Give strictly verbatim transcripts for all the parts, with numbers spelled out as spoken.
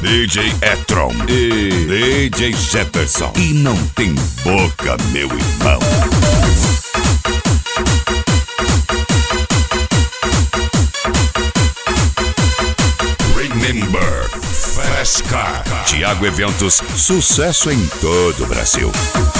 D J E-Tron e D J Jefferson. E não tem boca, meu irmão. Remember, Fast Car, Thiago Eventos, sucesso em todo o Brasil.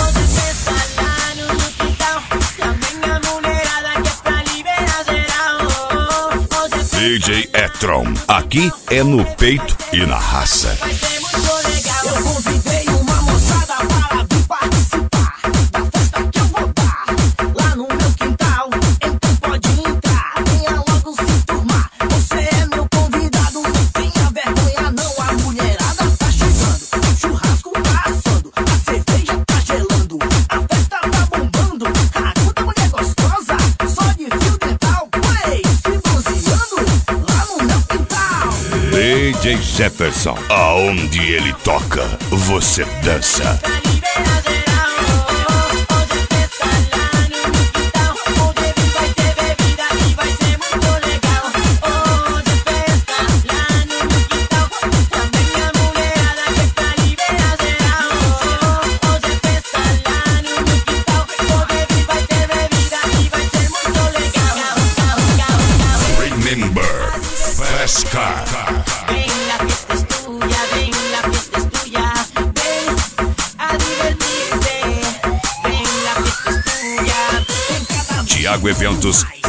D J E-Tron, aqui é no peito e na raça. Eu convidei uma moçada para vir participar da festa que eu vou dar lá no meu quintal. Então pode entrar, venha logo se turmar. Você é meu convidado, não tenha vergonha não. A mulherada tá chegando, o churrasco tá assando, a cerveja tá gelando, a festa tá bombando. Aguda mulher gostosa, só de fio dental, play, se bronzeando lá no meu quintal. D J Jefferson, aonde ele toca, você dança. Remember, Fast Car. Thiago Eventos